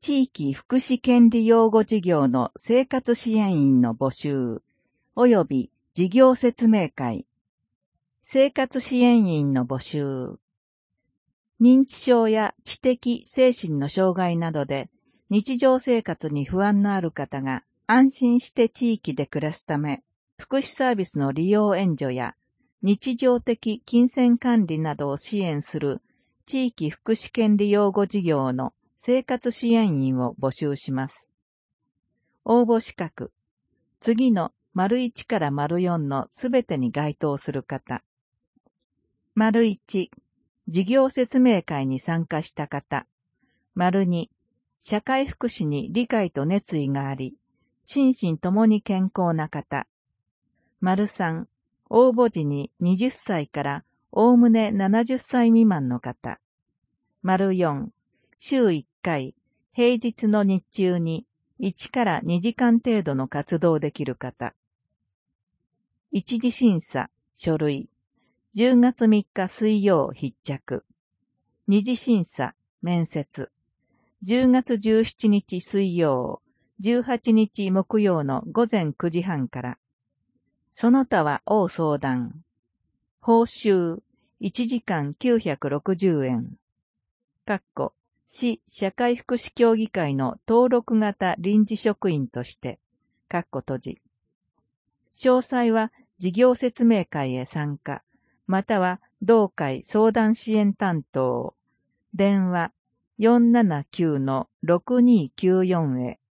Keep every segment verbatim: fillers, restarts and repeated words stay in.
地域福祉権利擁護事業の生活支援員の募集、及び事業説明会。生活支援員の募集。認知症や知的・精神の障害などで日常生活に不安のある方が安心して地域で暮らすため、福祉サービスの利用援助や日常的金銭管理などを支援する地域福祉権利擁護事業の生活支援員を募集します。応募資格。次の丸いちから丸よんのすべてに該当する方。丸いち、事業説明会に参加した方。丸に、社会福祉に理解と熱意があり、心身ともに健康な方。丸さん、応募時にはたちからおおむねななじゅっさい未満の方。丸よん、週いっかい、平日の日中にいちからにじかん程度の活動できる方。一次審査、書類。じゅうがつみっか水曜必着。二次審査、面接。じゅうがつじゅうしちにち水曜、じゅうはちにち木曜のごぜんくじはんから。その他は応相談。報酬、いちじかんきゅうひゃくろくじゅうえん。かっこ市社会福祉協議会の登録型臨時職員として、かっこ閉じ。詳細は事業説明会へ参加、または同会相談支援担当、電話 よんななきゅうのろくにきゅうよん へ。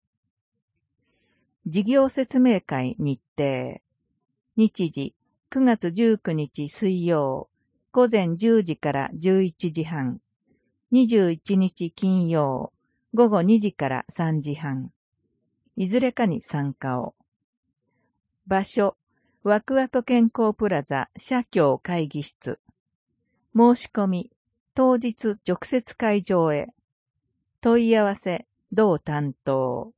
事業説明会日程。日時くがつじゅうくにち水曜、ごぜんじゅうじからじゅういちじはん。にじゅういちにち金曜、ごごにじからさんじはん。いずれかに参加を。場所、ワクワク健康プラザ社協会議室。申し込み、当日直接会場へ。問い合わせ、同担当。